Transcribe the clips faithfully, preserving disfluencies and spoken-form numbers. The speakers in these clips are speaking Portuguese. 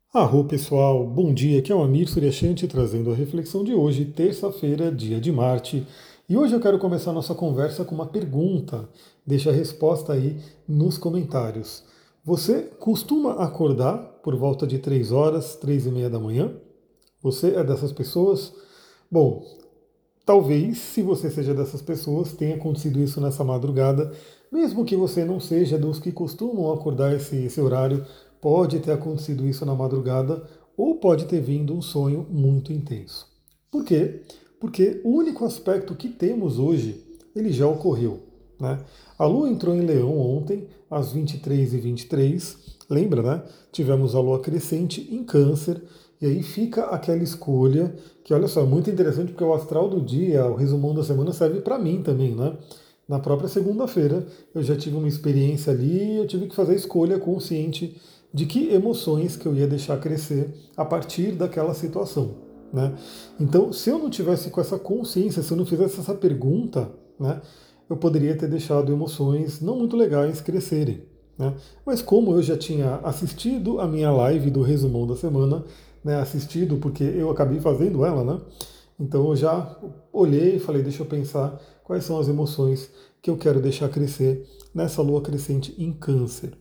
Arro pessoal, bom dia, aqui é o Amir Suryashanti trazendo a reflexão de hoje, terça-feira, dia de Marte. E hoje eu quero começar a nossa conversa com uma pergunta. Deixa a resposta aí nos comentários. Você costuma acordar por volta de três horas, três e meia da manhã? Você é dessas pessoas? Bom, talvez, se você seja dessas pessoas, tenha acontecido isso nessa madrugada, mesmo que você não seja dos que costumam acordar esse, esse horário, pode ter acontecido isso na madrugada ou pode ter vindo um sonho muito intenso. Por quê? Porque o único aspecto que temos hoje, ele já ocorreu. Né? A Lua entrou em Leão ontem, às vinte e três e vinte e três, lembra, né? Tivemos a Lua crescente em Câncer, e aí fica aquela escolha que, olha só, é muito interessante porque o astral do dia, o resumão da semana serve para mim também, né? Na própria segunda-feira eu já tive uma experiência ali e eu tive que fazer a escolha consciente de que emoções que eu ia deixar crescer a partir daquela situação, né? Então, se eu não tivesse com essa consciência, se eu não fizesse essa pergunta, né, eu poderia ter deixado emoções não muito legais crescerem, né? Mas como eu já tinha assistido a minha live do resumão da semana, né, assistido porque eu acabei fazendo ela, né? Então eu já olhei e falei, deixa eu pensar quais são as emoções que eu quero deixar crescer nessa lua crescente em Câncer.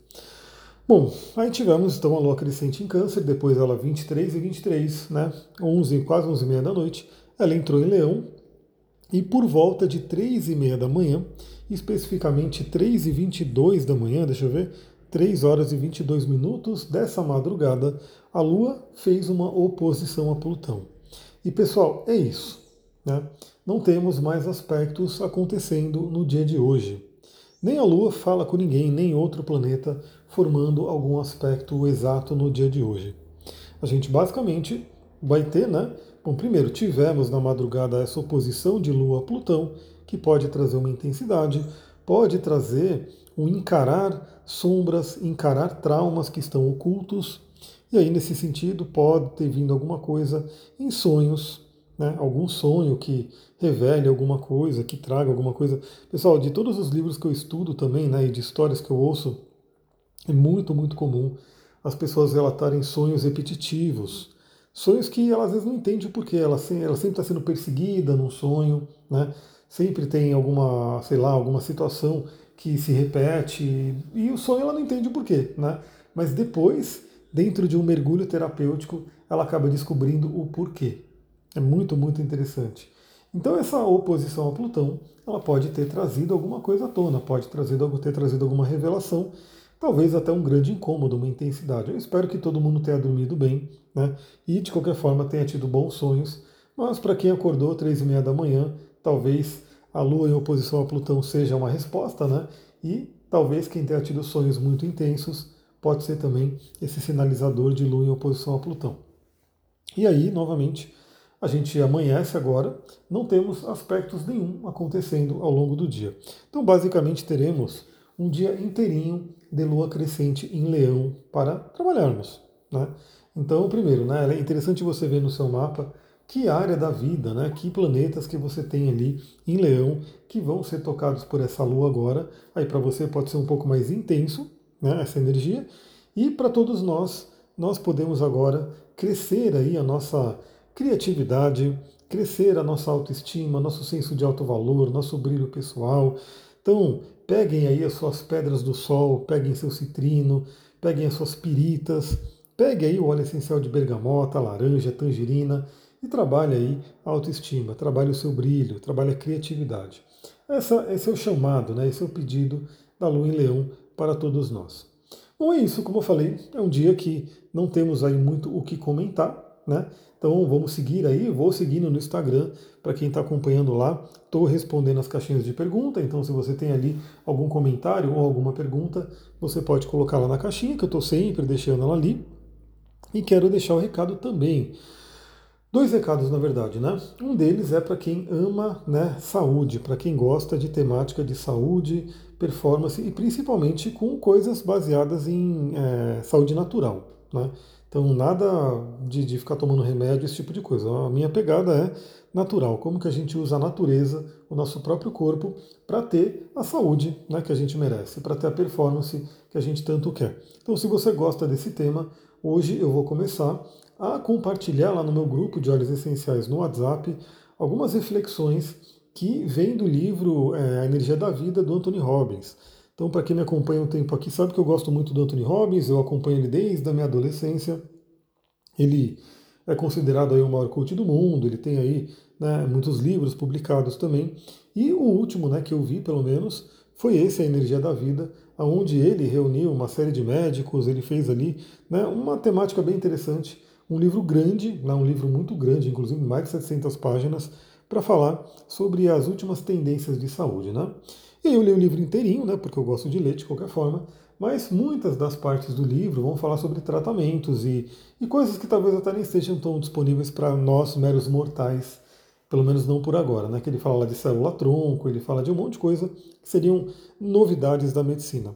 Bom, aí tivemos então a lua crescente em Câncer, depois ela vinte e três e vinte e três, né? onze, quase onze e meia da noite, ela entrou em Leão e por volta de três e meia da manhã, especificamente três e vinte e dois da manhã, deixa eu ver, três horas e vinte e dois minutos dessa madrugada, a Lua fez uma oposição a Plutão. E pessoal, é isso. Né? Não temos mais aspectos acontecendo no dia de hoje. Nem a Lua fala com ninguém, nem outro planeta formando algum aspecto exato no dia de hoje. A gente basicamente vai ter, né? Bom, primeiro, tivemos na madrugada essa oposição de Lua a Plutão, que pode trazer uma intensidade, pode trazer um encarar sombras, encarar traumas que estão ocultos. E aí, nesse sentido, pode ter vindo alguma coisa em sonhos, né? Algum sonho que revele alguma coisa, que traga alguma coisa. Pessoal, de todos os livros que eu estudo também, né, e de histórias que eu ouço, é muito, muito comum as pessoas relatarem sonhos repetitivos. Sonhos que ela às vezes não entende o porquê. Ela, se- ela sempre está sendo perseguida num sonho, né? Sempre tem alguma, sei lá, alguma situação que se repete. E o sonho ela não entende o porquê, né? Mas depois, dentro de um mergulho terapêutico, ela acaba descobrindo o porquê. É muito, muito interessante. Então essa oposição a Plutão, ela pode ter trazido alguma coisa à tona, pode trazer, ter trazido alguma revelação, talvez até um grande incômodo, uma intensidade. Eu espero que todo mundo tenha dormido bem, né? E de qualquer forma tenha tido bons sonhos. Mas para quem acordou três e meia da manhã, talvez a Lua em oposição a Plutão seja uma resposta, né? E talvez quem tenha tido sonhos muito intensos pode ser também esse sinalizador de Lua em oposição a Plutão. E aí, novamente, a gente amanhece agora, não temos aspectos nenhum acontecendo ao longo do dia. Então, basicamente, teremos um dia inteirinho de lua crescente em Leão para trabalharmos. Né? Então, primeiro, né, é interessante você ver no seu mapa que área da vida, né, que planetas que você tem ali em Leão que vão ser tocados por essa lua agora. Aí para você pode ser um pouco mais intenso, né, essa energia, e para todos nós, nós podemos agora crescer aí a nossa criatividade, crescer a nossa autoestima, nosso senso de alto valor, nosso brilho pessoal. Então, peguem aí as suas pedras do sol, peguem seu citrino, peguem as suas piritas, pegue aí o óleo essencial de bergamota, laranja, tangerina e trabalhe aí a autoestima, trabalhe o seu brilho, trabalhe a criatividade. Essa, esse é o chamado, né? Esse é o pedido da Lua em Leão para todos nós. Bom, é isso, como eu falei, é um dia que não temos aí muito o que comentar, né? Então vamos seguir aí, vou seguindo no Instagram, para quem está acompanhando lá, estou respondendo as caixinhas de pergunta, então se você tem ali algum comentário ou alguma pergunta, você pode colocar lá na caixinha, que eu estou sempre deixando ela ali. E quero deixar o recado também. Dois recados, na verdade, né? Um deles é para quem ama, né, saúde, para quem gosta de temática de saúde, performance e principalmente com coisas baseadas em é, saúde natural, né? Então, nada de, de ficar tomando remédio, esse tipo de coisa. A minha pegada é natural, como que a gente usa a natureza, o nosso próprio corpo, para ter a saúde, né, que a gente merece, para ter a performance que a gente tanto quer. Então, se você gosta desse tema, hoje eu vou começar a compartilhar lá no meu grupo de óleos essenciais no WhatsApp algumas reflexões que vêm do livro é, A Energia da Vida, do Anthony Robbins. Então, para quem me acompanha um tempo aqui, sabe que eu gosto muito do Anthony Robbins, eu acompanho ele desde a minha adolescência. Ele é considerado aí o maior coach do mundo, ele tem aí, né, muitos livros publicados também. E o último, né, que eu vi, pelo menos, foi esse, A Energia da Vida, onde ele reuniu uma série de médicos, ele fez ali, né, uma temática bem interessante, um livro grande, né, um livro muito grande, inclusive mais de setecentas páginas, para falar sobre as últimas tendências de saúde. Né? E aí eu li o livro inteirinho, né, porque eu gosto de ler de qualquer forma, mas muitas das partes do livro vão falar sobre tratamentos e, e coisas que talvez até nem estejam tão disponíveis para nós, meros mortais, pelo menos não por agora, né? Que ele fala lá de célula-tronco, ele fala de um monte de coisa que seriam novidades da medicina.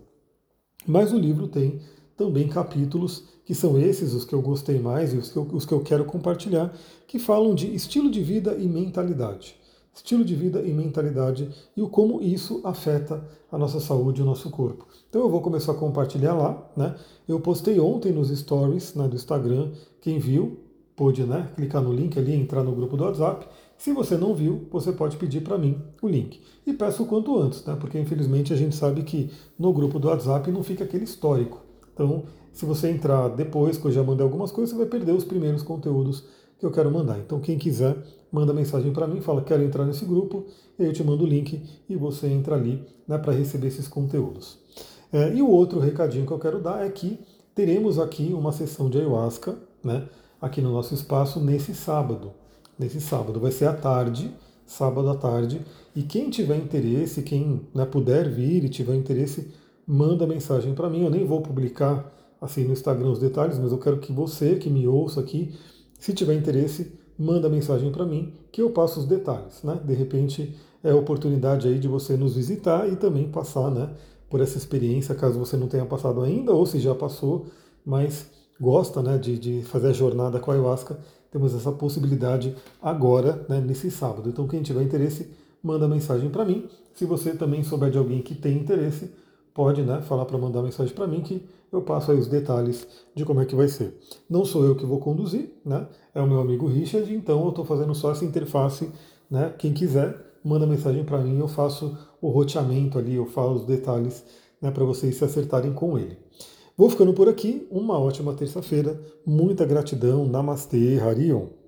Mas o livro tem também capítulos, que são esses os que eu gostei mais e os que eu, os que eu quero compartilhar, que falam de estilo de vida e mentalidade. Estilo de vida e mentalidade e o como isso afeta a nossa saúde e o nosso corpo. Então eu vou começar a compartilhar lá, né? Eu postei ontem nos stories, né, do Instagram, quem viu pôde, né, clicar no link ali e entrar no grupo do WhatsApp. Se você não viu, você pode pedir para mim o link. E peço o quanto antes, né? Porque infelizmente a gente sabe que no grupo do WhatsApp não fica aquele histórico. Então, se você entrar depois, que eu já mandei algumas coisas, você vai perder os primeiros conteúdos que eu quero mandar. Então, quem quiser, manda mensagem para mim, fala, quero entrar nesse grupo, e aí eu te mando o link e você entra ali, né, para receber esses conteúdos. É, e o outro recadinho que eu quero dar é que teremos aqui uma sessão de ayahuasca, né, aqui no nosso espaço nesse sábado. Nesse sábado vai ser à tarde, sábado à tarde, e quem tiver interesse, quem, né, puder vir e tiver interesse, manda mensagem para mim. Eu nem vou publicar assim no Instagram os detalhes, mas eu quero que você que me ouça aqui, se tiver interesse, manda mensagem para mim que eu passo os detalhes, né? De repente é a oportunidade aí de você nos visitar e também passar, né, por essa experiência, caso você não tenha passado ainda ou se já passou, mas gosta, né, de, de fazer a jornada com a ayahuasca. Temos essa possibilidade agora, né, nesse sábado. Então quem tiver interesse, manda mensagem para mim. Se você também souber de alguém que tem interesse, pode, né, falar para mandar mensagem para mim que eu passo aí os detalhes de como é que vai ser. Não sou eu que vou conduzir, né? É o meu amigo Richard, então eu estou fazendo só essa interface, né? Quem quiser, manda mensagem para mim, eu faço o roteamento ali, eu falo os detalhes, né, para vocês se acertarem com ele. Vou ficando por aqui, uma ótima terça-feira, muita gratidão, Namastê, Harion.